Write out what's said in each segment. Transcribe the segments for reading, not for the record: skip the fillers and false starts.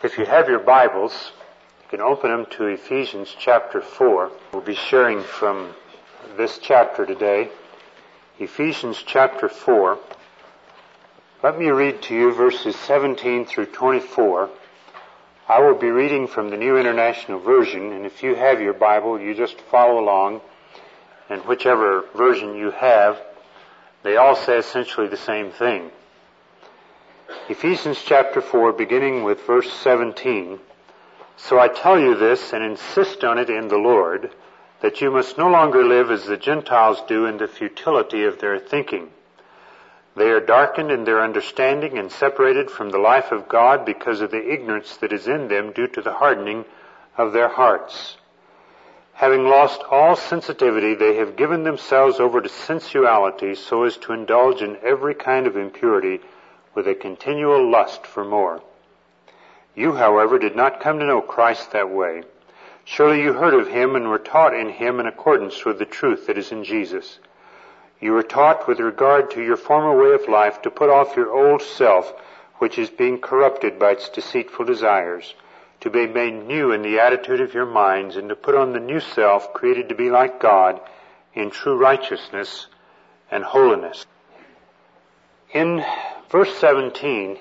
If you have your Bibles, you can open them to Ephesians chapter 4. We'll be sharing from this chapter today. Ephesians chapter 4. Let me read to you verses 17 through 24. I will be reading from the New International Version, and if you have your Bible, you just follow along. And whichever version you have, they all say essentially the same thing. Ephesians chapter 4, beginning with verse 17. So I tell you this and insist on it in the Lord, that you must no longer live as the Gentiles do in the futility of their thinking. They are darkened in their understanding and separated from the life of God because of the ignorance that is in them due to the hardening of their hearts. Having lost all sensitivity, they have given themselves over to sensuality so as to indulge in every kind of impurity with a continual lust for more. You, however, did not come to know Christ that way. Surely you heard of him and were taught in him in accordance with the truth that is in Jesus. You were taught with regard to your former way of life to put off your old self, which is being corrupted by its deceitful desires, to be made new in the attitude of your minds, and to put on the new self, created to be like God in true righteousness and holiness. In verse 19,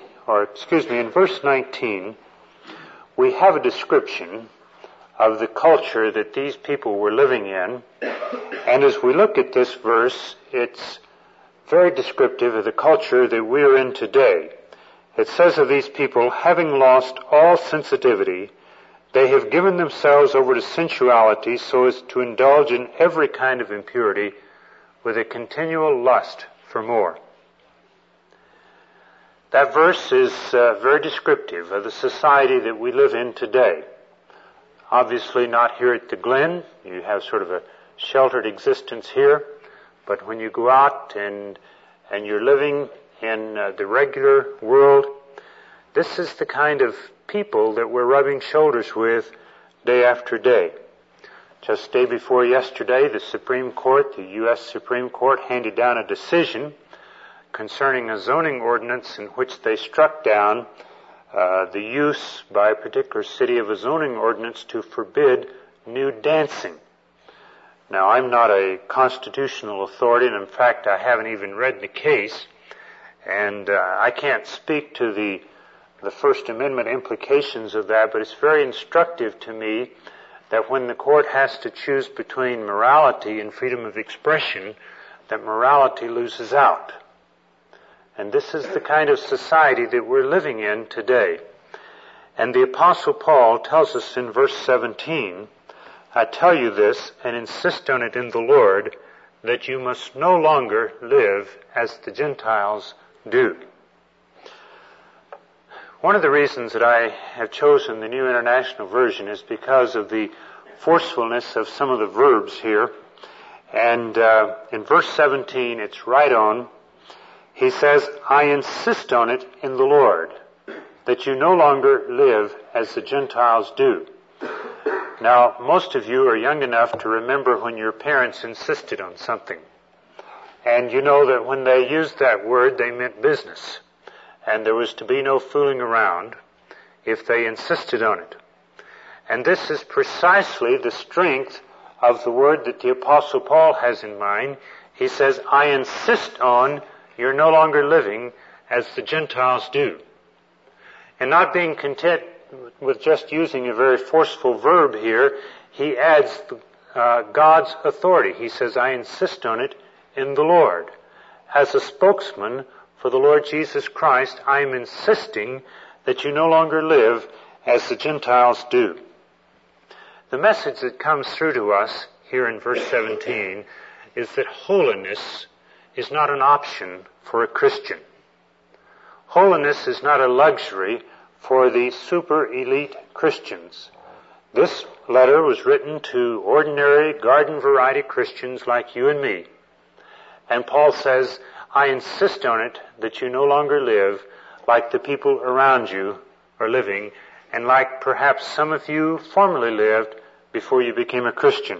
we have a description of the culture that these people were living in. And as we look at this verse, it's very descriptive of the culture that we're in today. It says of these people, having lost all sensitivity, they have given themselves over to sensuality so as to indulge in every kind of impurity with a continual lust for more. That verse is very descriptive of the society that we live in today. Obviously not here at the Glen. You have sort of a sheltered existence here. But when you go out and you're living in the regular world, this is the kind of people that we're rubbing shoulders with day after day. Just day before yesterday, the Supreme Court, the U.S. Supreme Court, handed down a decision concerning a zoning ordinance in which they struck down the use by a particular city of a zoning ordinance to forbid nude dancing. Now, I'm not a constitutional authority, and in fact, I haven't even read the case, and I can't speak to the First Amendment implications of that, but it's very instructive to me that when the court has to choose between morality and freedom of expression, that morality loses out. And this is the kind of society that we're living in today. And the Apostle Paul tells us in verse 17, I tell you this and insist on it in the Lord, that you must no longer live as the Gentiles do. One of the reasons that I have chosen the New International Version is because of the forcefulness of some of the verbs here. And in verse 17, it's right on. He says, I insist on it in the Lord, that you no longer live as the Gentiles do. Now, most of you are young enough to remember when your parents insisted on something. And you know that when they used that word, they meant business. And there was to be no fooling around if they insisted on it. And this is precisely the strength of the word that the Apostle Paul has in mind. He says, I insist on you're no longer living as the Gentiles do. And not being content with just using a very forceful verb here, he adds God's authority. He says, I insist on it in the Lord. As a spokesman for the Lord Jesus Christ, I am insisting that you no longer live as the Gentiles do. The message that comes through to us here in verse 17 is that holiness is not an option for a Christian. Holiness is not a luxury for the super elite Christians. This letter was written to ordinary garden variety Christians like you and me. And Paul says, I insist on it that you no longer live like the people around you are living, and like perhaps some of you formerly lived before you became a Christian.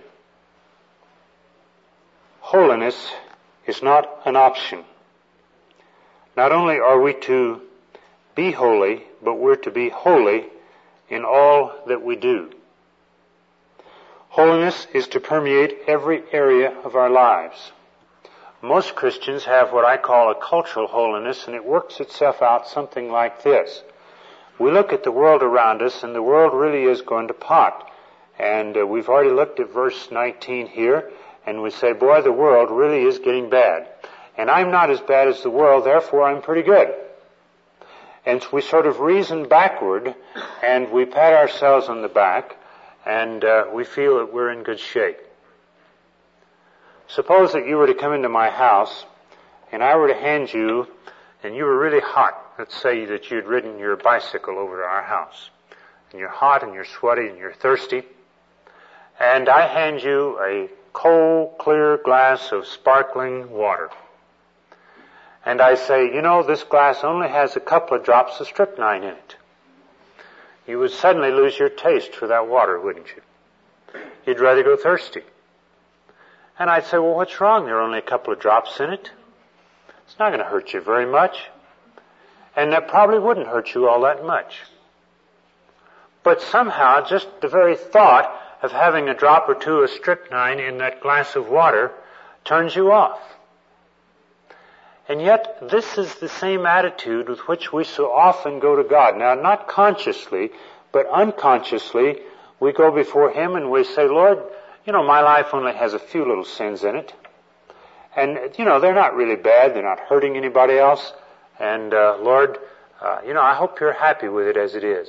Holiness is not an option. Not only are we to be holy, but we're to be holy in all that we do. Holiness is to permeate every area of our lives. Most Christians have what I call a cultural holiness, and it works itself out something like this. We look at the world around us, and the world really is going to pot. And we've already looked at verse 19 here, and we say, boy, the world really is getting bad. And I'm not as bad as the world, therefore I'm pretty good. And so we sort of reason backward, and we pat ourselves on the back, and we feel that we're in good shape. Suppose that you were to come into my house, and I were to hand you, and you were really hot. Let's say that you'd ridden your bicycle over to our house. And you're hot, and you're sweaty, and you're thirsty. And I hand you a cold, clear glass of sparkling water. And I say, you know, this glass only has a couple of drops of strychnine in it. You would suddenly lose your taste for that water, wouldn't you? You'd rather go thirsty. And I'd say, well, what's wrong? There are only a couple of drops in it. It's not going to hurt you very much. And that probably wouldn't hurt you all that much. But somehow, just the very thought of having a drop or two of strychnine in that glass of water turns you off. And yet, this is the same attitude with which we so often go to God. Now, not consciously, but unconsciously, we go before Him and we say, Lord, you know, my life only has a few little sins in it. And, you know, they're not really bad. They're not hurting anybody else. And, Lord, you know, I hope you're happy with it as it is.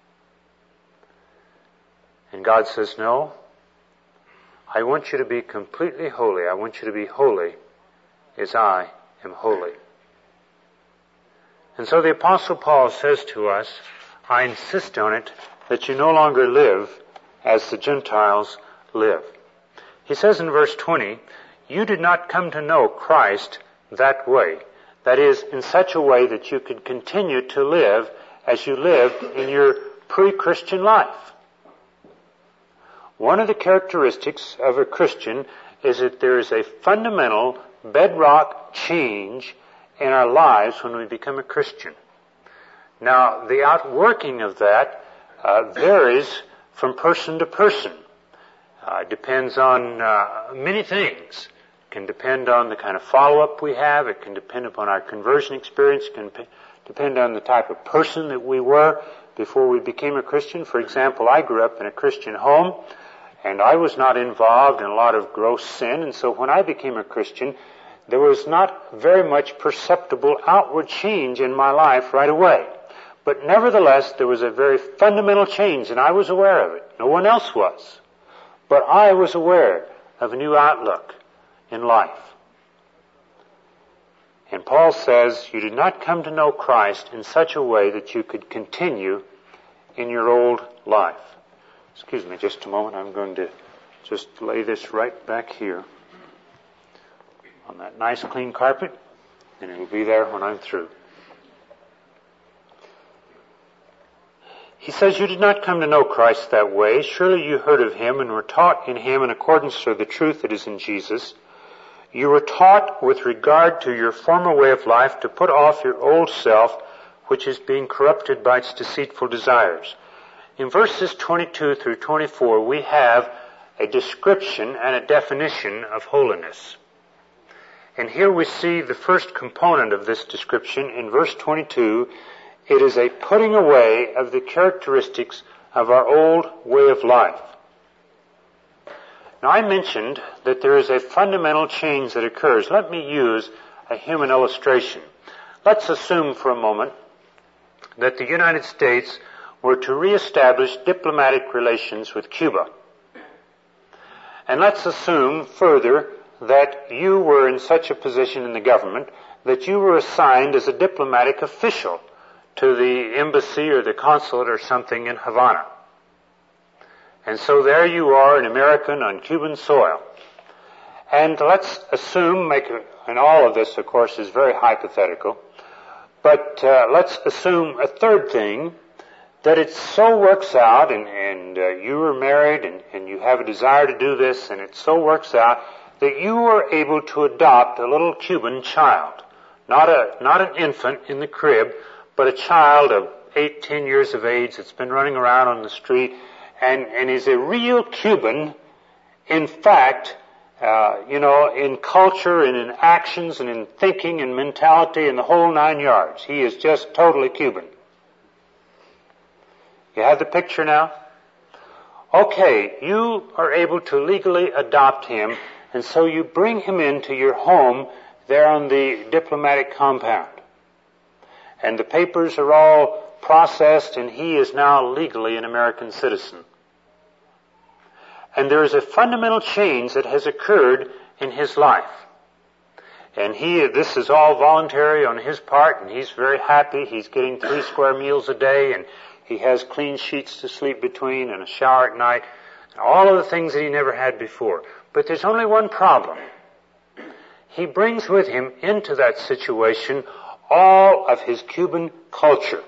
And God says, no, I want you to be completely holy. I want you to be holy as I am holy. And so the Apostle Paul says to us, I insist on it that you no longer live as the Gentiles live. He says in verse 20, you did not come to know Christ that way. That is, in such a way that you could continue to live as you lived in your pre-Christian life. One of the characteristics of a Christian is that there is a fundamental bedrock change in our lives when we become a Christian. Now, the outworking of that varies from person to person. It depends on many things. It can depend on the kind of follow-up we have. It can depend upon our conversion experience. It can depend on the type of person that we were before we became a Christian. For example, I grew up in a Christian home, and I was not involved in a lot of gross sin, and so when I became a Christian, there was not very much perceptible outward change in my life right away. But nevertheless, there was a very fundamental change, and I was aware of it. No one else was. But I was aware of a new outlook in life. And Paul says, you did not come to know Christ in such a way that you could continue in your old life. Excuse me just a moment. I'm going to just lay this right back here on that nice clean carpet, and it will be there when I'm through. He says, you did not come to know Christ that way. Surely you heard of Him and were taught in Him in accordance to the truth that is in Jesus. You were taught with regard to your former way of life to put off your old self, which is being corrupted by its deceitful desires. In verses 22 through 24, we have a description and a definition of holiness. And here we see the first component of this description in verse 22. It is a putting away of the characteristics of our old way of life. Now, I mentioned that there is a fundamental change that occurs. Let me use a human illustration. Let's assume for a moment that the United States were to reestablish diplomatic relations with Cuba. And let's assume further that you were in such a position in the government that you were assigned as a diplomatic official to the embassy or the consulate or something in Havana. And so there you are, an American on Cuban soil. And let's assume, and all of this, of course, is very hypothetical, but let's assume a third thing, that it so works out, and you were married, and you have a desire to do this, and it so works out that you were able to adopt a little Cuban child. Not an infant in the crib, but a child of 8-10 years of age that's been running around on the street and is a real Cuban, in fact, in culture and in actions and in thinking and mentality and the whole 9 yards. He is just totally Cuban. You have the picture now? Okay, you are able to legally adopt him, and so you bring him into your home there on the diplomatic compound. And the papers are all processed, and he is now legally an American citizen. And there is a fundamental change that has occurred in his life. And this is all voluntary on his part, and he's very happy. He's getting 3 square meals a day, and he has clean sheets to sleep between and a shower at night, and all of the things that he never had before. But there's only one problem. He brings with him into that situation all of his Cuban culture.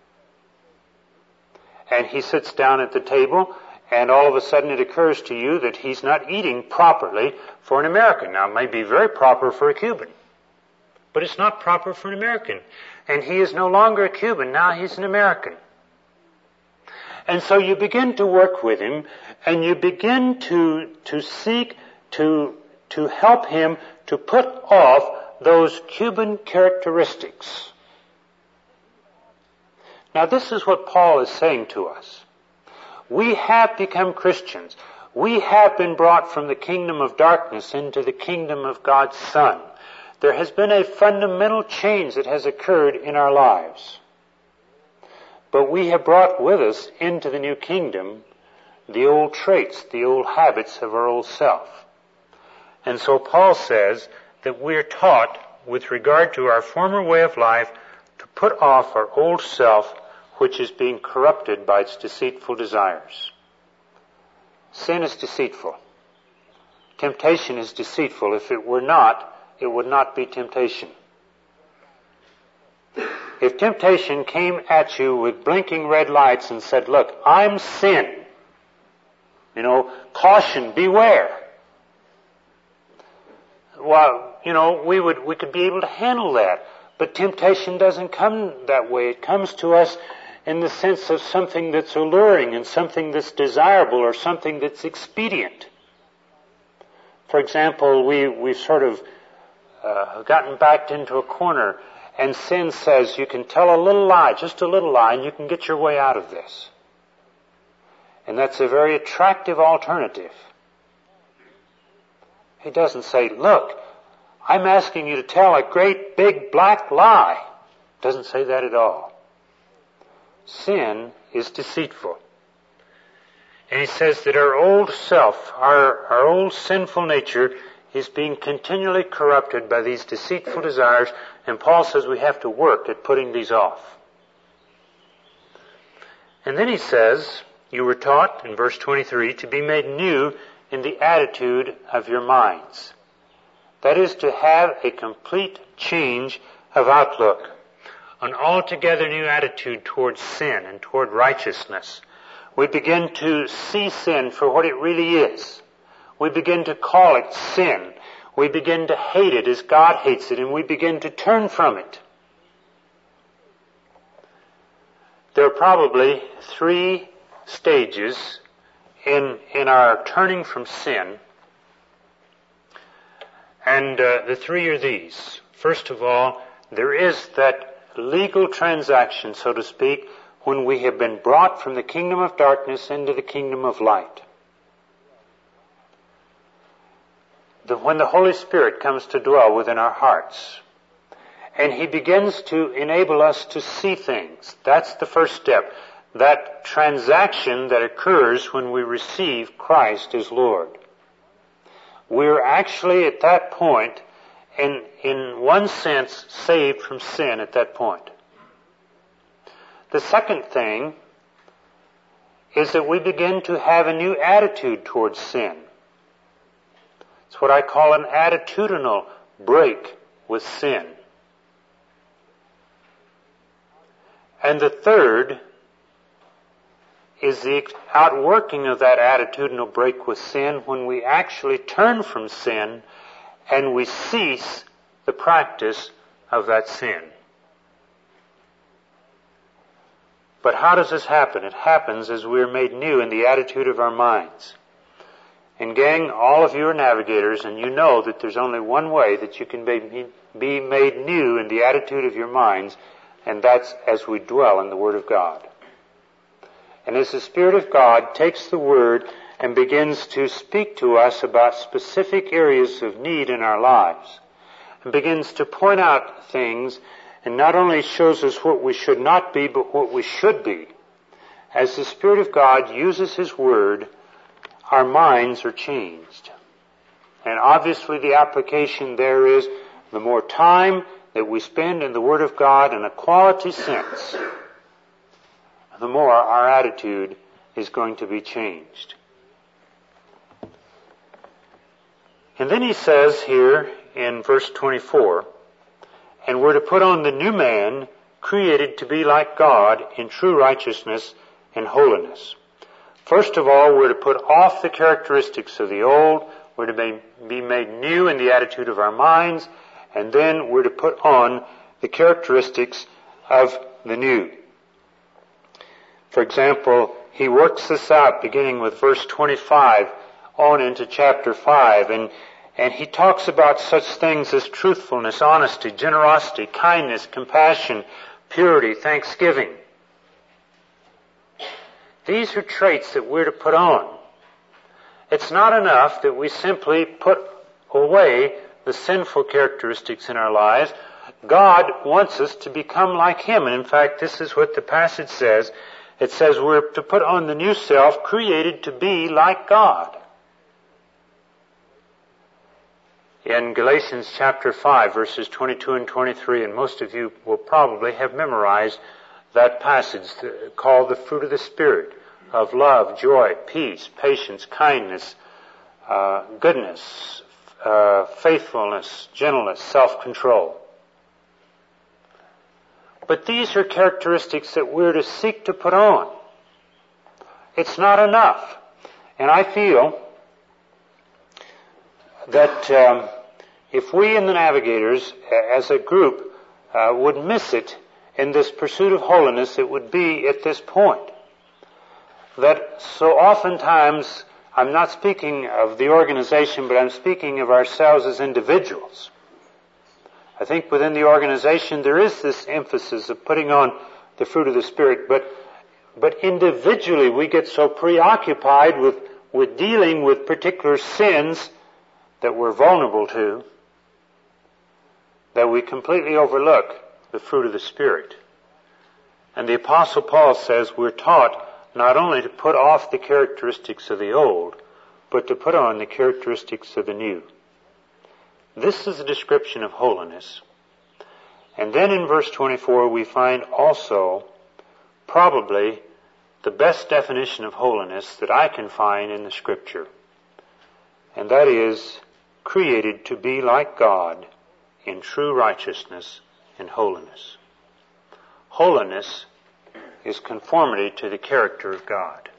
And he sits down at the table, and all of a sudden it occurs to you that he's not eating properly for an American. Now, it may be very proper for a Cuban, but it's not proper for an American. And he is no longer a Cuban, now he's an American. And so you begin to work with him, and you begin to seek to help him to put off those Cuban characteristics. Now, this is what Paul is saying to us. We have become Christians. We have been brought from the kingdom of darkness into the kingdom of God's Son. There has been a fundamental change that has occurred in our lives. But we have brought with us into the new kingdom the old traits, the old habits of our old self. And so Paul says that we're taught, with regard to our former way of life, to put off our old self, which is being corrupted by its deceitful desires. Sin is deceitful. Temptation is deceitful. If it were not, it would not be temptation. If temptation came at you with blinking red lights and said, look, I'm sin. Caution, beware. Well, we could be able to handle that. But temptation doesn't come that way. It comes to us in the sense of something that's alluring and something that's desirable or something that's expedient. For example, we've sort of gotten backed into a corner, and sin says you can tell a little lie, just a little lie, and you can get your way out of this. And that's a very attractive alternative. He doesn't say, look, I'm asking you to tell a great big black lie. Doesn't say that at all. Sin is deceitful. And he says that our old self, our old sinful nature, is being continually corrupted by these deceitful desires, and Paul says we have to work at putting these off. And then he says, you were taught, in verse 23, to be made new in the attitude of your minds. That is to have a complete change of outlook, an altogether new attitude towards sin and toward righteousness. We begin to see sin for what it really is. We begin to call it sin. We begin to hate it as God hates it, and we begin to turn from it. There are probably 3 stages in our turning from sin, and the 3 are these. First of all, there is that legal transaction, so to speak, when we have been brought from the kingdom of darkness into the kingdom of light. When the Holy Spirit comes to dwell within our hearts, and He begins to enable us to see things. That's the first step. That transaction that occurs when we receive Christ as Lord. We're actually at that point, in one sense, saved from sin at that point. The second thing is that we begin to have a new attitude towards sin. It's what I call an attitudinal break with sin. And the third is the outworking of that attitudinal break with sin when we actually turn from sin and we cease the practice of that sin. But how does this happen? It happens as we are made new in the attitude of our minds. And gang, all of you are navigators, and you know that there's only one way that you can be made new in the attitude of your minds, and that's as we dwell in the Word of God. And as the Spirit of God takes the Word and begins to speak to us about specific areas of need in our lives, and begins to point out things, and not only shows us what we should not be, but what we should be, as the Spirit of God uses His Word, our minds are changed. And obviously the application there is the more time that we spend in the Word of God in a quality sense, the more our attitude is going to be changed. And then he says here in verse 24, and we're to put on the new man, created to be like God in true righteousness and holiness. First of all, we're to put off the characteristics of the old. We're to be made new in the attitude of our minds. And then we're to put on the characteristics of the new. For example, he works this out beginning with verse 25 on into chapter 5. And he talks about such things as truthfulness, honesty, generosity, kindness, compassion, purity, thanksgiving. These are traits that we're to put on. It's not enough that we simply put away the sinful characteristics in our lives. God wants us to become like Him. And in fact, this is what the passage says. It says we're to put on the new self, created to be like God. In Galatians chapter 5, verses 22 and 23, and most of you will probably have memorized that passage called the fruit of the Spirit, of love, joy, peace, patience, kindness, goodness, faithfulness, gentleness, self-control. But these are characteristics that we're to seek to put on. It's not enough. And I feel that if we in the Navigators, as a group, would miss it in this pursuit of holiness, it would be at this point. That so oftentimes, I'm not speaking of the organization, but I'm speaking of ourselves as individuals. I think within the organization there is this emphasis of putting on the fruit of the Spirit, but individually we get so preoccupied with dealing with particular sins that we're vulnerable to, that we completely overlook the fruit of the Spirit. And the Apostle Paul says we're taught not only to put off the characteristics of the old, but to put on the characteristics of the new. This is a description of holiness. And then in verse 24 we find also probably the best definition of holiness that I can find in the Scripture. And that is, created to be like God in true righteousness and holiness. Holiness is conformity to the character of God.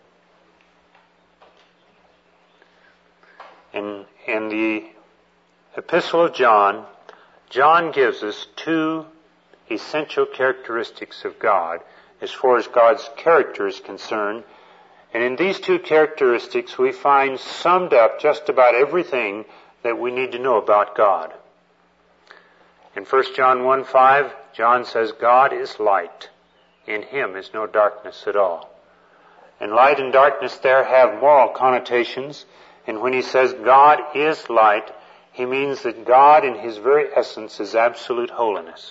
In the Epistle of John, John gives us two essential characteristics of God as far as God's character is concerned. And in these two characteristics we find summed up just about everything that we need to know about God. In 1 John 1:5, John says, God is light. In Him is no darkness at all. And light and darkness there have moral connotations. And when he says God is light, he means that God in His very essence is absolute holiness.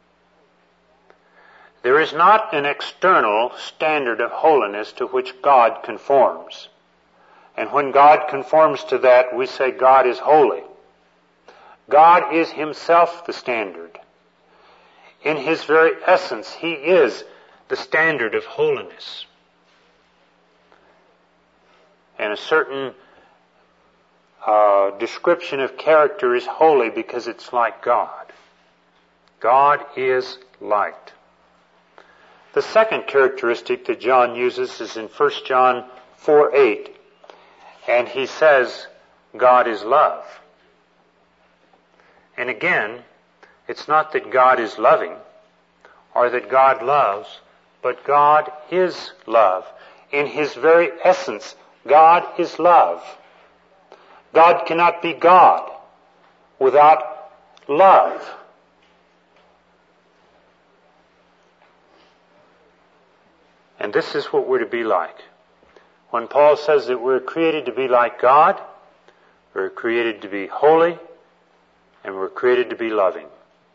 There is not an external standard of holiness to which God conforms. And when God conforms to that, we say God is holy. God is Himself the standard. In His very essence, He is the standard of holiness. And a certain description of character is holy because it's like God. God is light. The second characteristic that John uses is in 1 John 4:8. And he says, God is love. And again, it's not that God is loving or that God loves, but God is love. In His very essence, God is love. God cannot be God without love. And this is what we're to be like. When Paul says that we're created to be like God, we're created to be holy, and we're created to be loving.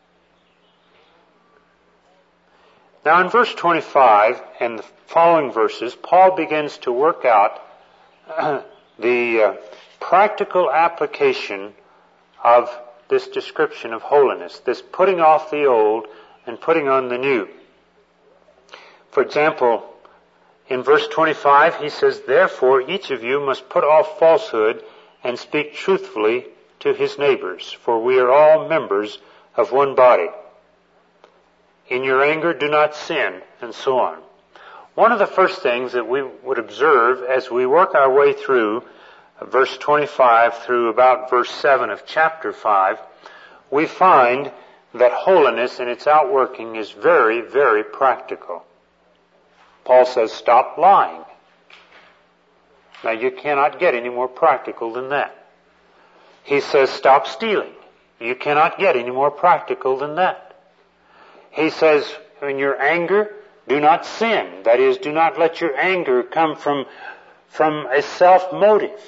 Now in verse 25 and the following verses, Paul begins to work out the practical application of this description of holiness, this putting off the old and putting on the new. For example, in verse 25 he says, "Therefore each of you must put off falsehood and speak truthfully to his neighbors, for we are all members of one body. In your anger do not sin," and so on. One of the first things that we would observe as we work our way through verse 25 through about verse 7 of chapter 5, we find that holiness in its outworking is very, very practical. Paul says, stop lying. Now you cannot get any more practical than that. He says, stop stealing. You cannot get any more practical than that. He says, in your anger, do not sin. That is, do not let your anger come from a self-motive.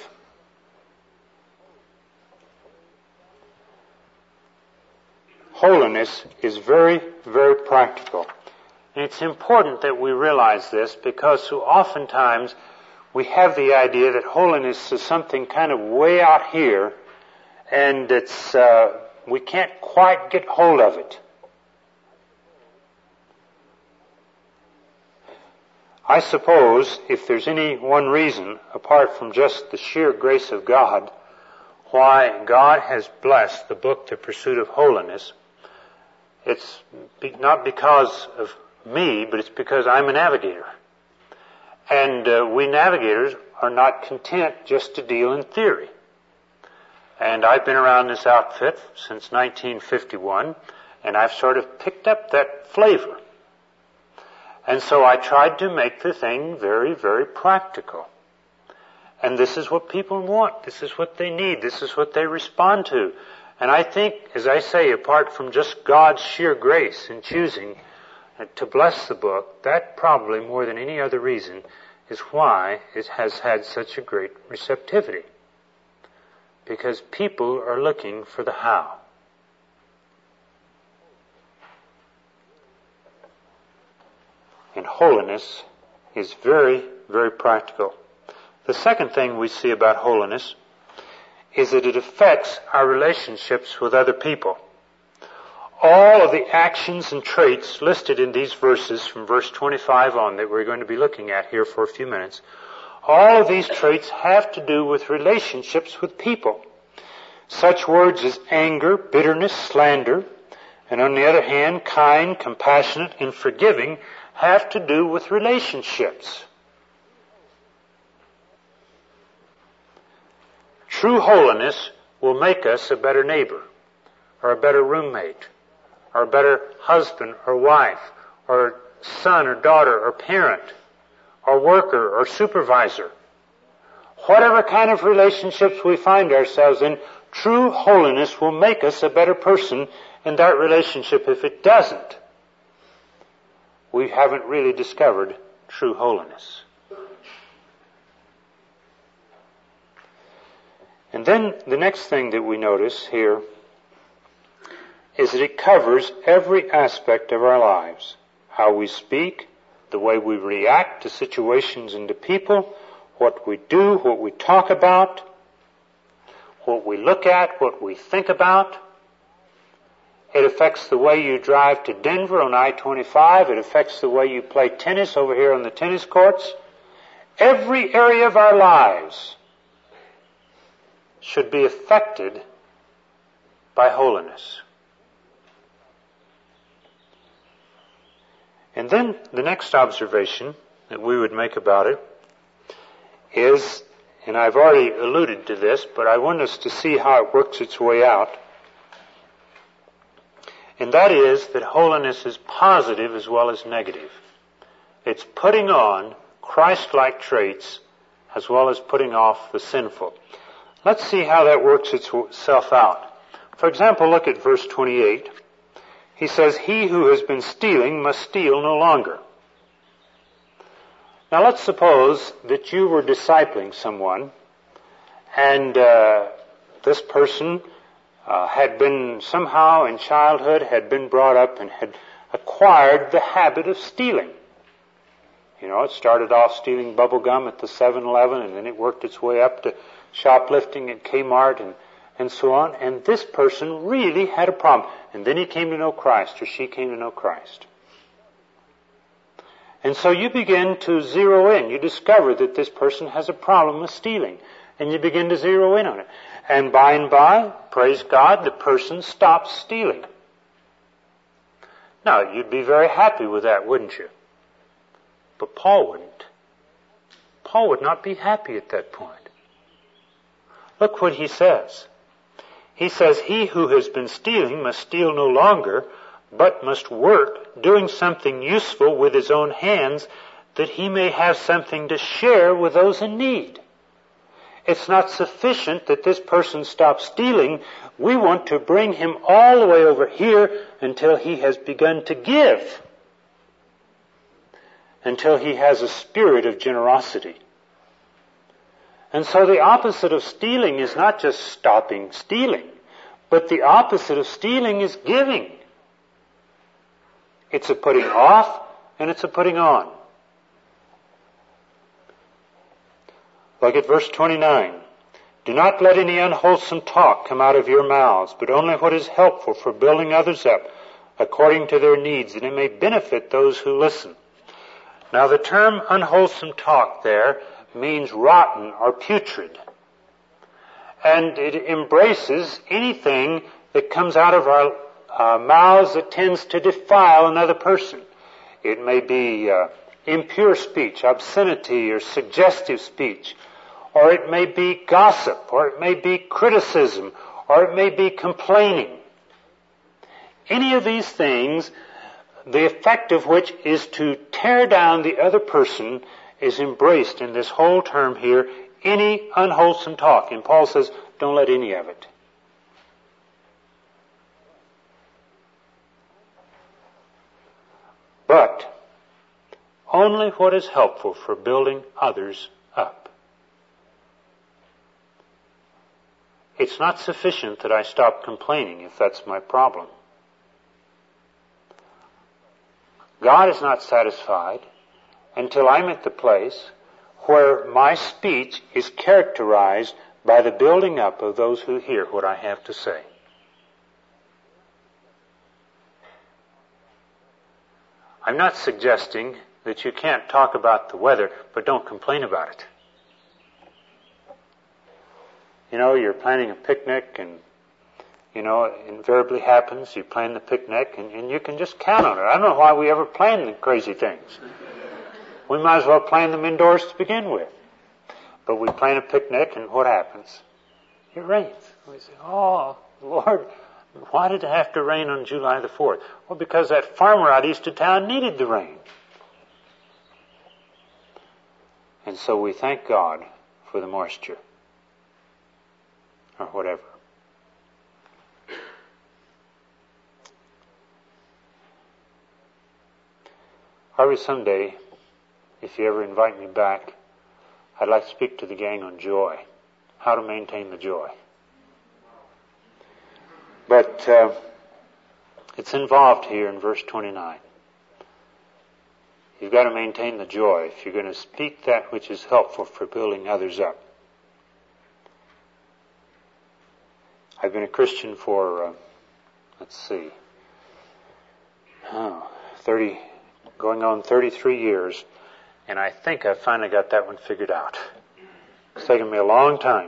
Holiness is very, very practical. And it's important that we realize this because so oftentimes we have the idea that holiness is something kind of way out here and it's we can't quite get hold of it. I suppose if there's any one reason, apart from just the sheer grace of God, why God has blessed the book, The Pursuit of Holiness, it's not because of me, but it's because I'm a navigator. And we navigators are not content just to deal in theory. And I've been around this outfit since 1951, and I've sort of picked up that flavor. And so I tried to make the thing very, very practical. And this is what people want. This is what they need. This is what they respond to. And I think, as I say, apart from just God's sheer grace in choosing to bless the book, that probably more than any other reason is why it has had such a great receptivity. Because people are looking for the how. And holiness is very, very practical. The second thing we see about holiness is that it affects our relationships with other people. All of the actions and traits listed in these verses from verse 25 on that we're going to be looking at here for a few minutes, all of these traits have to do with relationships with people. Such words as anger, bitterness, slander, and on the other hand, kind, compassionate, and forgiving have to do with relationships. True holiness will make us a better neighbor, or a better roommate, or a better husband or wife, or son or daughter or parent, or worker or supervisor. Whatever kind of relationships we find ourselves in, true holiness will make us a better person in that relationship. If it doesn't, we haven't really discovered true holiness. And then the next thing that we notice here is that it covers every aspect of our lives. How we speak, the way we react to situations and to people, what we do, what we talk about, what we look at, what we think about. It affects the way you drive to Denver on I-25. It affects the way you play tennis over here on the tennis courts. Every area of our lives should be affected by holiness. And then the next observation that we would make about it is, and I've already alluded to this, but I want us to see how it works its way out, and that is that holiness is positive as well as negative. It's putting on Christ-like traits as well as putting off the sinful. Let's see how that works itself out. For example, look at verse 28. He says, he who has been stealing must steal no longer. Now let's suppose that you were discipling someone, and this person had been somehow in childhood, had been brought up and had acquired the habit of stealing. You know, it started off stealing bubble gum at the 7-Eleven, and then it worked its way up to shoplifting at Kmart and so on. And this person really had a problem. And then he came to know Christ, or she came to know Christ. And so you begin to zero in. You discover that this person has a problem with stealing. And you begin to zero in on it. And by, praise God, the person stops stealing. Now, you'd be very happy with that, wouldn't you? But Paul wouldn't. Paul would not be happy at that point. Look what he says. He says, he who has been stealing must steal no longer, but must work, doing something useful with his own hands, that he may have something to share with those in need. It's not sufficient that this person stops stealing. We want to bring him all the way over here until he has begun to give. Until he has a spirit of generosity. And so the opposite of stealing is not just stopping stealing, but the opposite of stealing is giving. It's a putting off and it's a putting on. Look at verse 29. Do not let any unwholesome talk come out of your mouths, but only what is helpful for building others up according to their needs, that it may benefit those who listen. Now the term unwholesome talk there means rotten or putrid. And it embraces anything that comes out of our mouths that tends to defile another person. It may be impure speech, obscenity, or suggestive speech. Or it may be gossip, or it may be criticism, or it may be complaining. Any of these things, the effect of which is to tear down the other person, is embraced in this whole term here, any unwholesome talk. And Paul says, don't let any of it. But only what is helpful for building others up. It's not sufficient that I stop complaining if that's my problem. God is not satisfied until I'm at the place where my speech is characterized by the building up of those who hear what I have to say. I'm not suggesting that you can't talk about the weather, but don't complain about it. You know, you're planning a picnic and, you know, it invariably happens. You plan the picnic and you can just count on it. I don't know why we ever plan the crazy things. We might as well plan them indoors to begin with. But we plan a picnic and what happens? It rains. We say, oh, Lord, why did it have to rain on July the 4th? Well, because that farmer out east of town needed the rain. And so we thank God for the moisture. Or whatever. Harvey, someday, if you ever invite me back, I'd like to speak to the gang on joy. How to maintain the joy. But it's involved here in verse 29. You've got to maintain the joy if you're going to speak that which is helpful for building others up. I've been a Christian for, going on 33 years, and I think I finally got that one figured out. It's taken me a long time.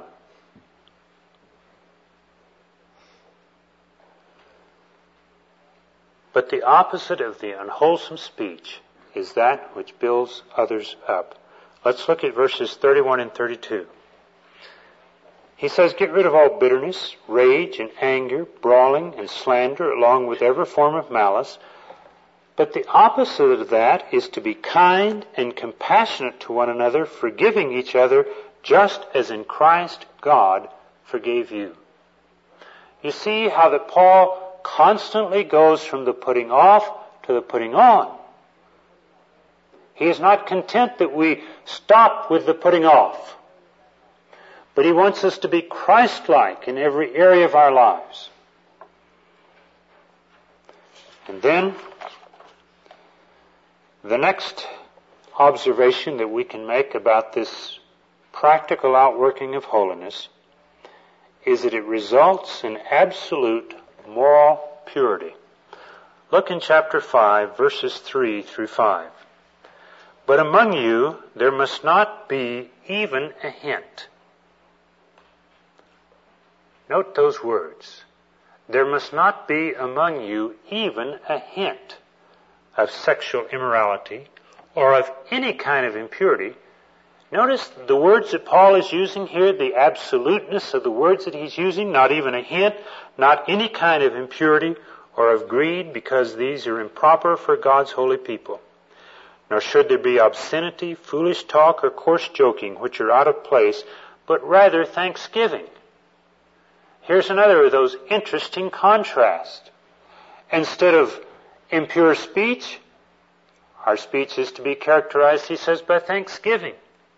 But the opposite of the unwholesome speech is that which builds others up. Let's look at verses 31 and 32. He says, get rid of all bitterness, rage, and anger, brawling, and slander, along with every form of malice. But the opposite of that is to be kind and compassionate to one another, forgiving each other, just as in Christ God forgave you. You see how that Paul constantly goes from the putting off to the putting on. He is not content that we stop with the putting off, but he wants us to be Christ-like in every area of our lives. And then, the next observation that we can make about this practical outworking of holiness is that it results in absolute moral purity. Look in chapter 5, verses 3 through 5. But among you there must not be even a hint. Note those words. There must not be among you even a hint of sexual immorality or of any kind of impurity. Notice the words that Paul is using here, the absoluteness of the words that he's using, not even a hint, not any kind of impurity or of greed, because these are improper for God's holy people. Nor should there be obscenity, foolish talk, or coarse joking, which are out of place, but rather thanksgiving. Here's another of those interesting contrasts. Instead of impure speech, our speech is to be characterized, he says, by thanksgiving.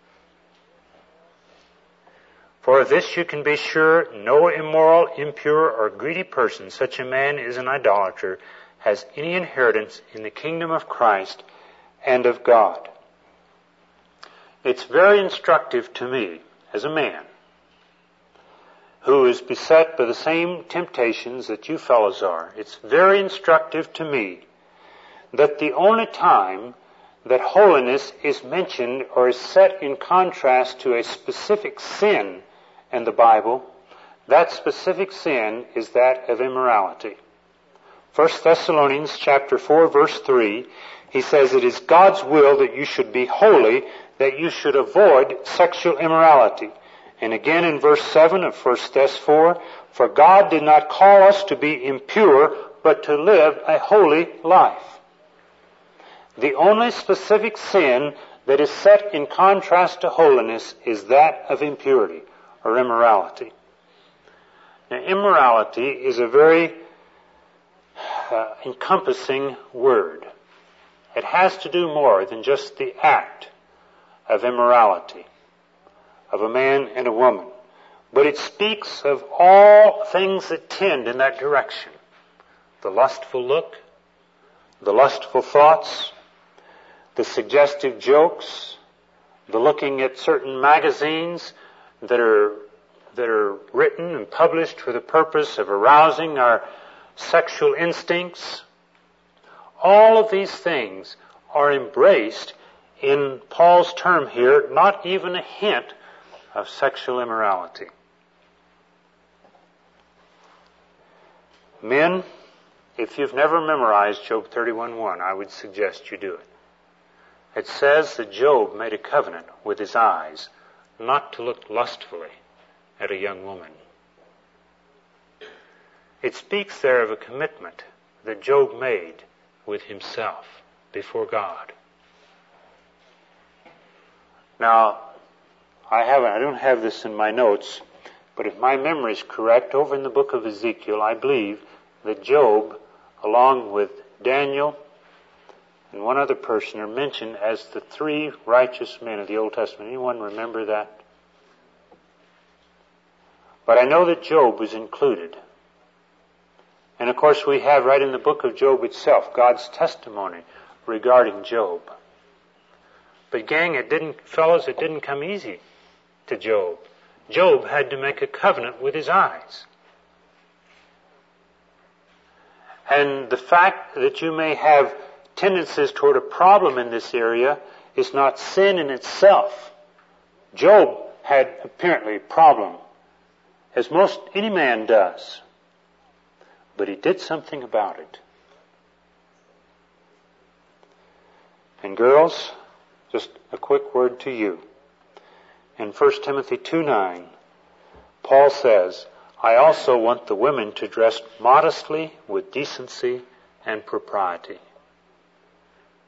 For of this you can be sure, no immoral, impure, or greedy person, such a man is an idolater, has any inheritance in the kingdom of Christ and of God. It's very instructive to me, as a man, who is beset by the same temptations that you fellows are. It's very instructive to me that the only time that holiness is mentioned or is set in contrast to a specific sin in the Bible, that specific sin is that of immorality. 1 Thessalonians chapter 4, verse 3, he says, it is God's will that you should be holy, that you should avoid sexual immorality. And again in verse 7 of 1 Thess 4, for God did not call us to be impure, but to live a holy life. The only specific sin that is set in contrast to holiness is that of impurity or immorality. Now, immorality is a very encompassing word. It has to do more than just the act of immorality of a man and a woman. But it speaks of all things that tend in that direction. The lustful look, the lustful thoughts, the suggestive jokes, the looking at certain magazines that are written and published for the purpose of arousing our sexual instincts. All of these things are embraced in Paul's term here, not even a hint of sexual immorality. Men, if you've never memorized Job 31:1, I would suggest you do it. It says that Job made a covenant with his eyes not to look lustfully at a young woman. It speaks there of a commitment that Job made with himself before God. Now, I don't have this in my notes, but if my memory is correct, over in the book of Ezekiel, I believe that Job, along with Daniel and one other person, are mentioned as the three righteous men of the Old Testament. Anyone remember that? But I know that Job was included. And of course we have right in the book of Job itself, God's testimony regarding Job. But gang, it didn't come easy to Job. Job had to make a covenant with his eyes. And the fact that you may have tendencies toward a problem in this area is not sin in itself. Job had apparently a problem, as any man does. But he did something about it. And girls, just a quick word to you. In 1 Timothy 2:9, Paul says, I also want the women to dress modestly with decency and propriety.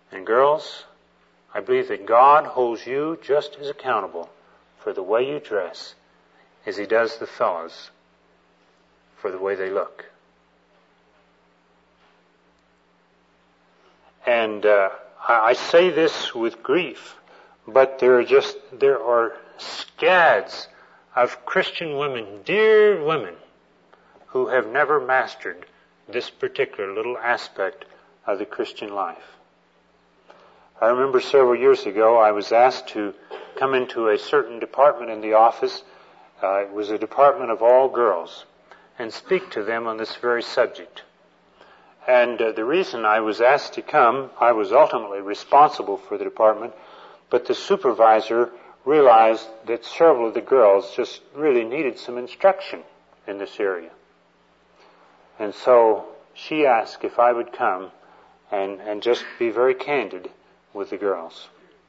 And girls, I believe that God holds you just as accountable for the way you dress as He does the fellows for the way they look. And I say this with grief, but there are scads of Christian women, dear women, who have never mastered this particular little aspect of the Christian life. I remember several years ago I was asked to come into a certain department in the office. It was a department of all girls, and speak to them on this very subject. And the reason I was asked to come, I was ultimately responsible for the department, but the supervisor realized that several of the girls just really needed some instruction in this area. And so she asked if I would come and just be very candid with the girls.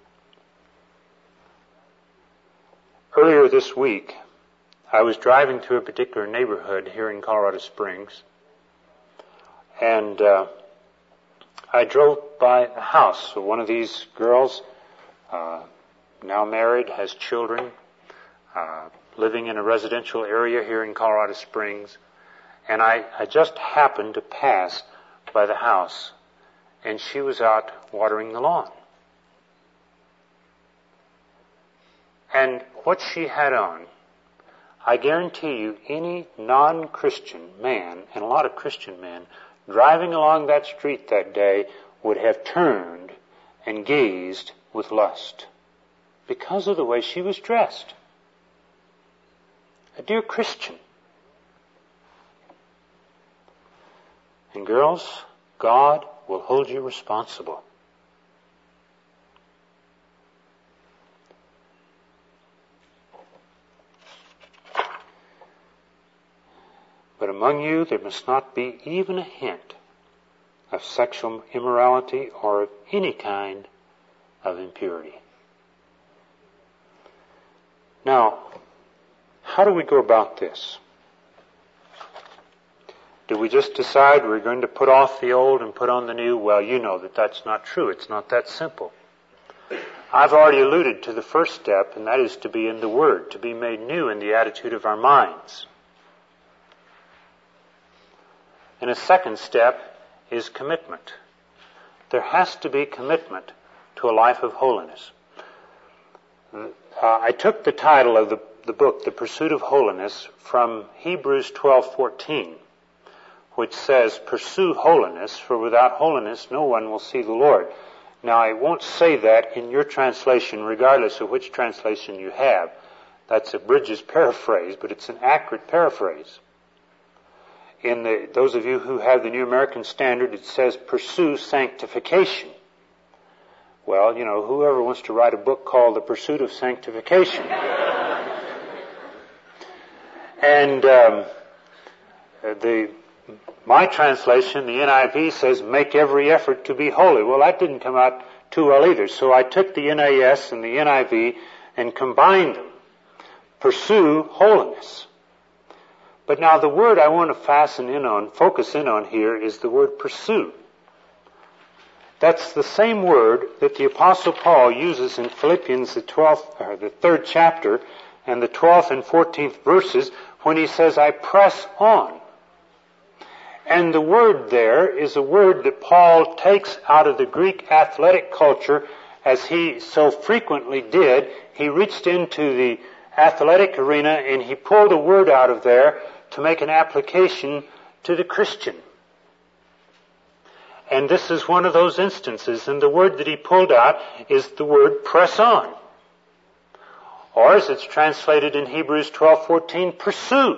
Earlier this week, I was driving through a particular neighborhood here in Colorado Springs, and I drove by a house of one of these girls, now married, has children, living in a residential area here in Colorado Springs, and I just happened to pass by the house, and she was out watering the lawn. And what she had on, I guarantee you, any non-Christian man, and a lot of Christian men, driving along that street that day would have turned and gazed with lust because of the way she was dressed. A dear Christian. And girls, God will hold you responsible. But among you there must not be even a hint of sexual immorality or of any kind of impurity. Now, how do we go about this? Do we just decide we're going to put off the old and put on the new? Well, you know that that's not true. It's not that simple. I've already alluded to the first step, and that is to be in the Word, to be made new in the attitude of our minds. And a second step is commitment. There has to be commitment to a life of holiness. I took the title of the book, The Pursuit of Holiness, from Hebrews 12:14, which says, "Pursue holiness, for without holiness no one will see the Lord." Now, I won't say that in your translation, regardless of which translation you have. That's a Bridges paraphrase, but it's an accurate paraphrase. In those of you who have the New American Standard, it says, "Pursue sanctification." Well, you know, whoever wants to write a book called The Pursuit of Sanctification? And my translation, the NIV, says, "Make every effort to be holy." Well, that didn't come out too well either. So I took the NAS and the NIV and combined them. Pursue holiness. But now the word I want to focus in on here is the word pursue. That's the same word that the Apostle Paul uses in Philippians, the 3rd chapter, and the 12th and 14th verses, when he says, "I press on." And the word there is a word that Paul takes out of the Greek athletic culture, as he so frequently did. He reached into the athletic arena and he pulled a word out of there to make an application to the Christian. And this is one of those instances, and the word that he pulled out is the word press on. Or as it's translated in Hebrews 12:14, pursue.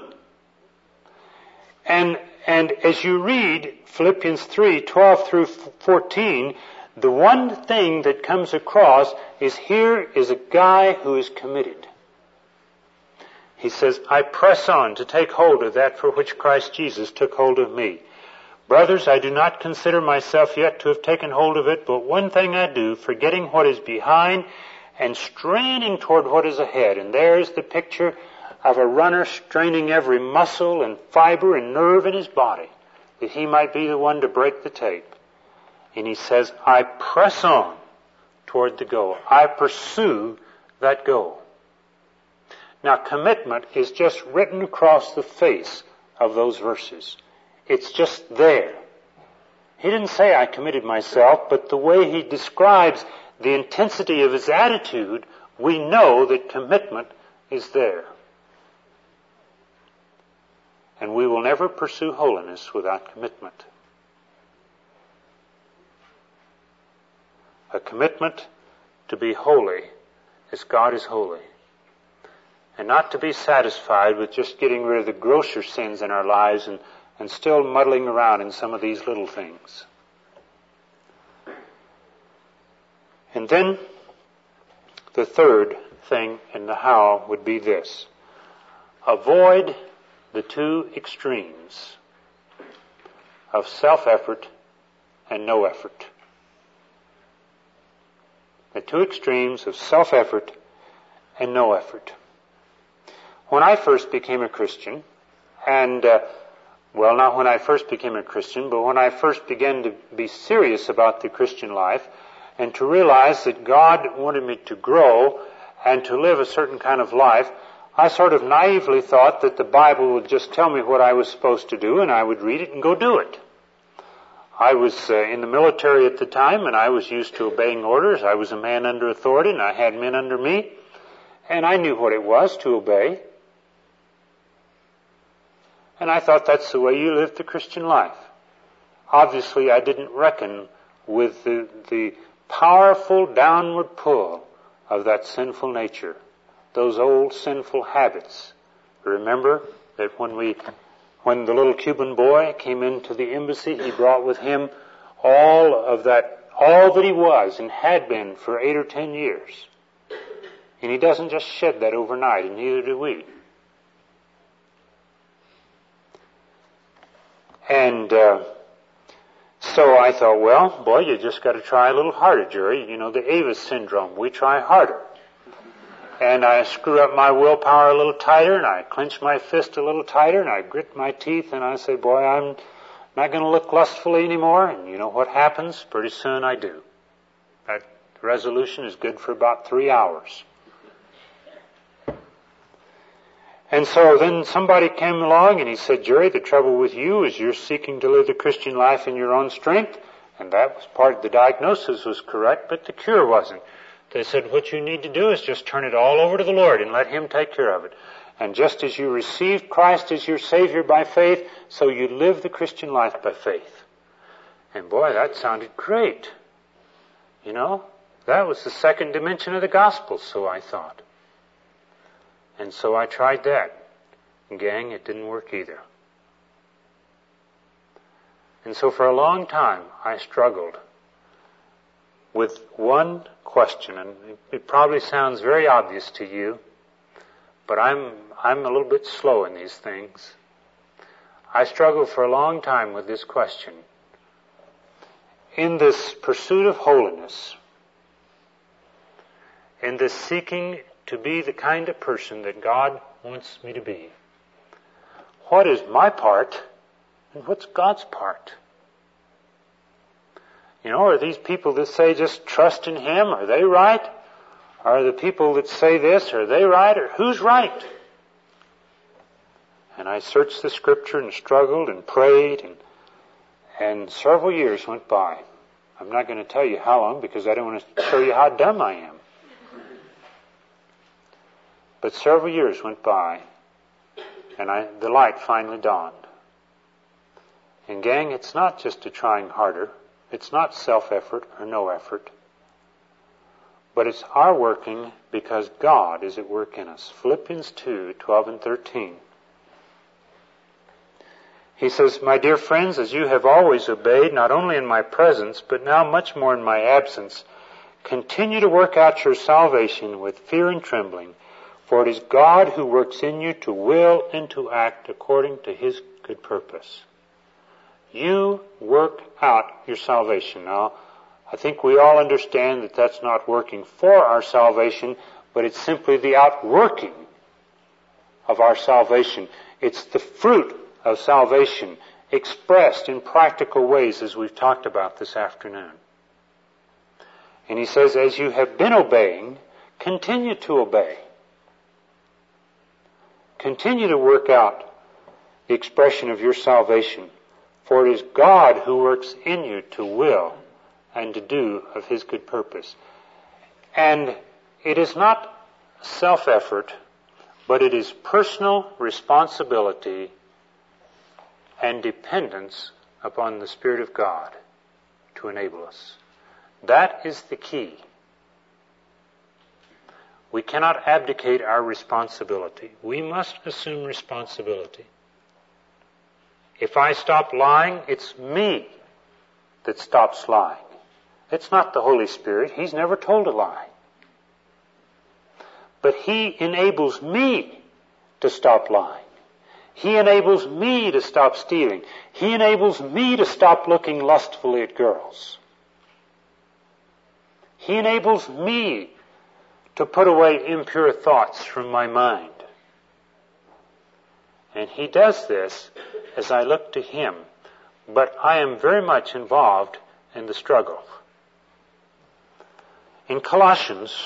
And as you read Philippians 3:12 through 14, the one thing that comes across is here is a guy who is committed. He says, "I press on to take hold of that for which Christ Jesus took hold of me. Brothers, I do not consider myself yet to have taken hold of it, but one thing I do, forgetting what is behind and straining toward what is ahead." And there's the picture of a runner straining every muscle and fiber and nerve in his body, that he might be the one to break the tape And he says, I press on toward the goal. I pursue that goal. Now, commitment is just written across the face of those verses. It's just there. He didn't say, I committed myself, but the way he describes the intensity of his attitude, we know that commitment is there. And we will never pursue holiness without commitment. A commitment to be holy as God is holy. And not to be satisfied with just getting rid of the grosser sins in our lives and still muddling around in some of these little things. And then the third thing in the how would be this. Avoid the two extremes of self-effort and no effort. The two extremes of self-effort and no effort. When I first became a Christian, and, not when I first became a Christian, but when I first began to be serious about the Christian life, and to realize that God wanted me to grow and to live a certain kind of life, I sort of naively thought that the Bible would just tell me what I was supposed to do, and I would read it and go do it. I was in the military at the time, and I was used to obeying orders. I was a man under authority, and I had men under me, and I knew what it was to obey. And I thought that's the way you live the Christian life. Obviously, I didn't reckon with the powerful downward pull of that sinful nature, those old sinful habits. Remember that when the little Cuban boy came into the embassy, he brought with him all that he was and had been for 8 or 10 years. And he doesn't just shed that overnight, and neither do we. And so I thought, well, boy, you just got to try a little harder, Jerry. You know, the Avis syndrome. We try harder. And I screw up my willpower a little tighter, and I clench my fist a little tighter, and I grit my teeth, and I say, boy, I'm not going to look lustfully anymore. And you know what happens? Pretty soon I do. That resolution is good for about 3 hours. And so then somebody came along and he said, Jerry, the trouble with you is you're seeking to live the Christian life in your own strength. And that was part of the diagnosis was correct, but the cure wasn't. They said, what you need to do is just turn it all over to the Lord and let Him take care of it. And just as you received Christ as your Savior by faith, so you live the Christian life by faith. And boy, that sounded great. You know, that was the second dimension of the gospel, so I thought. And so I tried that. And gang, it didn't work either. And so for a long time, I struggled with one question, and it probably sounds very obvious to you, but I'm a little bit slow in these things. I struggled for a long time with this question. In this pursuit of holiness, in this seeking to be the kind of person that God wants me to be, what is my part and what's God's part? You know, are these people that say just trust in Him, are they right? Are the people that say this, are they right? Or who's right? And I searched the Scripture and struggled and prayed, and several years went by. I'm not going to tell you how long because I don't want to show you how dumb I am. But several years went by, and the light finally dawned. And gang, it's not just a trying harder. It's not self-effort or no effort. But it's our working because God is at work in us. Philippians 2:12 and 13. He says, my dear friends, as you have always obeyed, not only in my presence, but now much more in my absence, continue to work out your salvation with fear and trembling, for it is God who works in you to will and to act according to His good purpose. You work out your salvation. Now, I think we all understand that that's not working for our salvation, but it's simply the outworking of our salvation. It's the fruit of salvation. expressed in practical ways as we've talked about this afternoon. And he says, as you have been obeying, continue to obey. Continue to work out the expression of your salvation, for it is God who works in you to will and to do of His good purpose. And it is not self-effort, but it is personal responsibility and dependence upon the Spirit of God to enable us. That is the key. We cannot abdicate our responsibility. We must assume responsibility. If I stop lying, it's me that stops lying. It's not the Holy Spirit. He's never told a lie. But He enables me to stop lying. He enables me to stop stealing. He enables me to stop looking lustfully at girls. He enables me to put away impure thoughts from my mind. And He does this as I look to Him. But I am very much involved in the struggle. In Colossians,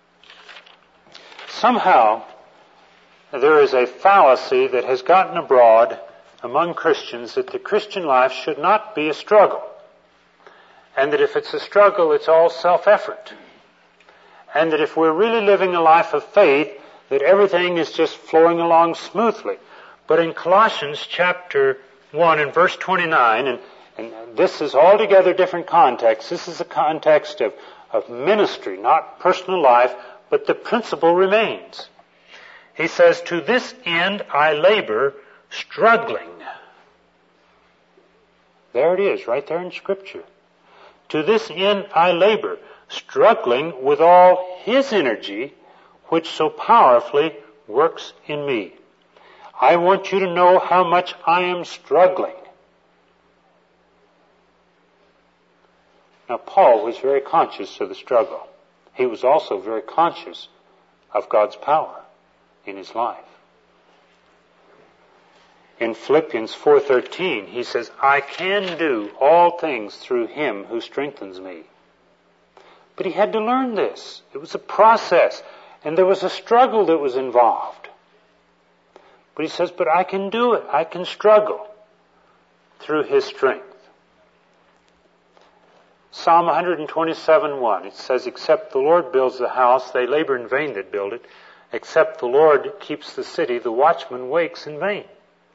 somehow there is a fallacy that has gotten abroad among Christians that the Christian life should not be a struggle. And that if it's a struggle, it's all self-effort. And that if we're really living a life of faith, that everything is just flowing along smoothly. But in Colossians chapter 1 and verse 29, and this is altogether different context. This is a context of ministry, not personal life, but the principle remains. He says, to this end I labor, struggling. There it is, right there in Scripture. To this end I labor, struggling with all His energy, which so powerfully works in me. I want you to know how much I am struggling. Now, Paul was very conscious of the struggle. He was also very conscious of God's power in his life. In Philippians 4:13, he says, I can do all things through Him who strengthens me. But he had to learn this. It was a process, and there was a struggle that was involved. But he says, but I can do it. I can struggle through His strength. Psalm 127:1, it says, except the Lord builds the house, they labor in vain that build it. Except the Lord keeps the city, the watchman wakes in vain.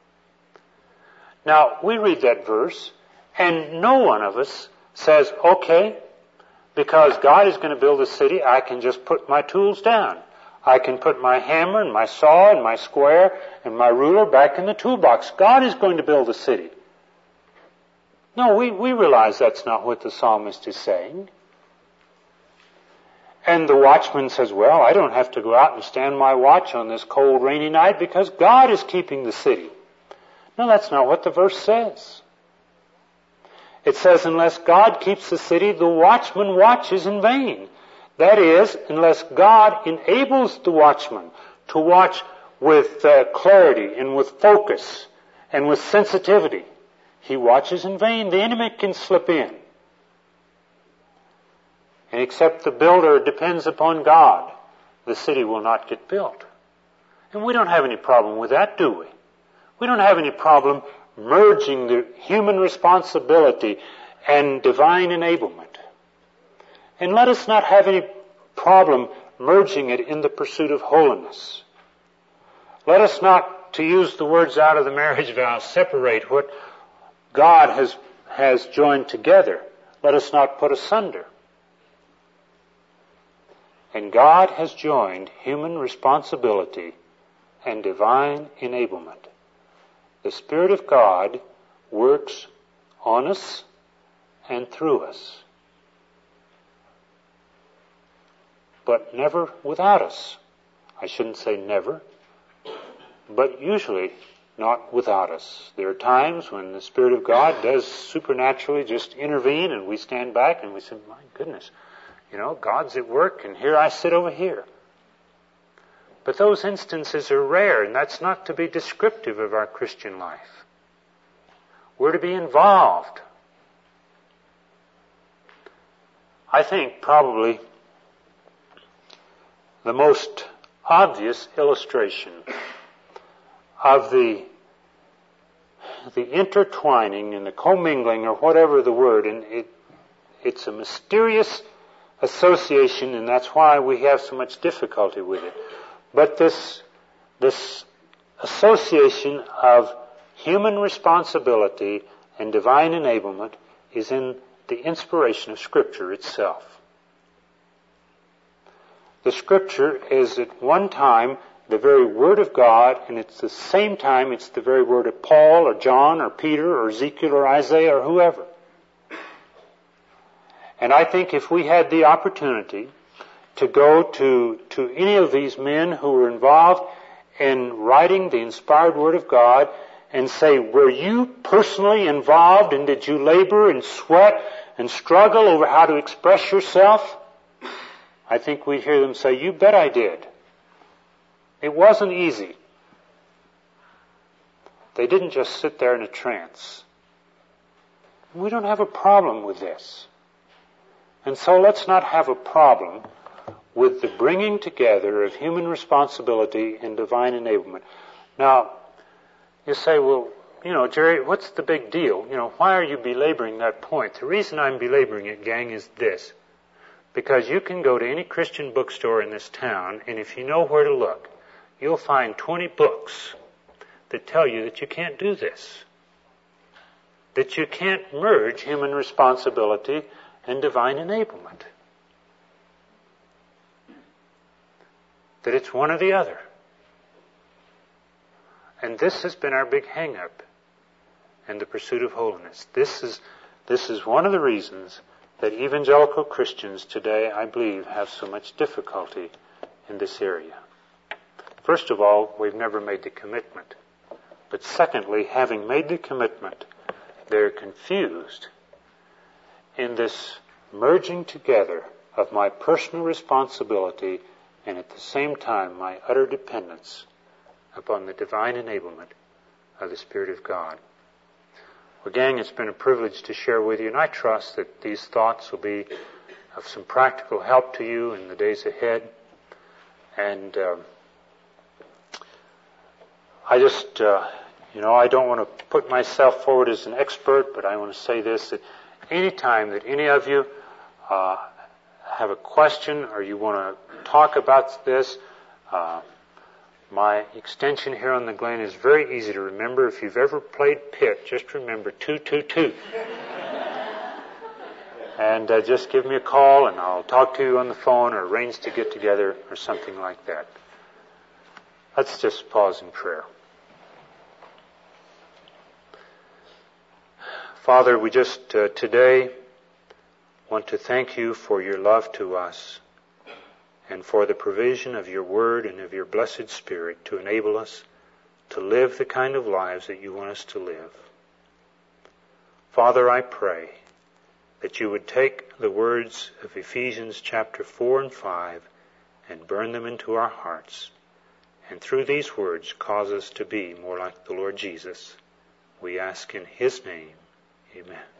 Now, we read that verse, and no one of us says, okay, because God is going to build a city, I can just put my tools down. I can put my hammer and my saw and my square and my ruler back in the toolbox. God is going to build a city. No, we realize that's not what the psalmist is saying. And the watchman says, well, I don't have to go out and stand my watch on this cold, rainy night because God is keeping the city. No, that's not what the verse says. It says, unless God keeps the city, the watchman watches in vain. That is, unless God enables the watchman to watch with clarity and with focus and with sensitivity, he watches in vain. The enemy can slip in. And except the builder depends upon God, the city will not get built. And we don't have any problem with that, do we? We don't have any problem merging the human responsibility and divine enablement. And let us not have any problem merging it in the pursuit of holiness. Let us not, to use the words out of the marriage vow, separate what God has joined together. Let us not put asunder. And God has joined human responsibility and divine enablement. The Spirit of God works on us and through us, but never without us. I shouldn't say never, but usually not without us. There are times when the Spirit of God does supernaturally just intervene and we stand back and we say, my goodness, God's at work and here I sit over here. But those instances are rare, and that's not to be descriptive of our Christian life. We're to be involved. I think probably the most obvious illustration of the intertwining and the commingling, or whatever the word, and it's a mysterious association, and that's why we have so much difficulty with it. But this association of human responsibility and divine enablement is in the inspiration of Scripture itself. The Scripture is at one time the very Word of God, and at the same time it's the very Word of Paul or John or Peter or Ezekiel or Isaiah or whoever. And I think if we had the opportunity to go to any of these men who were involved in writing the inspired Word of God and say, were you personally involved, and did you labor and sweat and struggle over how to express yourself? I think we'd hear them say, you bet I did. It wasn't easy. They didn't just sit there in a trance. We don't have a problem with this. And so let's not have a problem with the bringing together of human responsibility and divine enablement. Now, you say, well, Jerry, what's the big deal? Why are you belaboring that point? The reason I'm belaboring it, gang, is this. Because you can go to any Christian bookstore in this town, and if you know where to look, you'll find 20 books that tell you that you can't do this. That you can't merge human responsibility and divine enablement. That it's one or the other. And this has been our big hang-up in the pursuit of holiness. This is one of the reasons that evangelical Christians today, I believe, have so much difficulty in this area. First of all, we've never made the commitment. But secondly, having made the commitment, they're confused in this merging together of my personal responsibility and at the same time my utter dependence upon the divine enablement of the Spirit of God. Well, gang, it's been a privilege to share with you, and I trust that these thoughts will be of some practical help to you in the days ahead. And I just, I don't want to put myself forward as an expert, but I want to say this, that any time that any of you have a question or you want to talk about this, my extension here on the Glen is very easy to remember. If you've ever played Pit, just remember 222. And just give me a call and I'll talk to you on the phone or arrange to get together or something like that. Let's just pause in prayer. Father, we just today want to thank you for your love to us and for the provision of your Word and of your blessed Spirit to enable us to live the kind of lives that you want us to live. Father, I pray that you would take the words of Ephesians chapter 4 and 5 and burn them into our hearts, and through these words cause us to be more like the Lord Jesus. We ask in His name. Amen.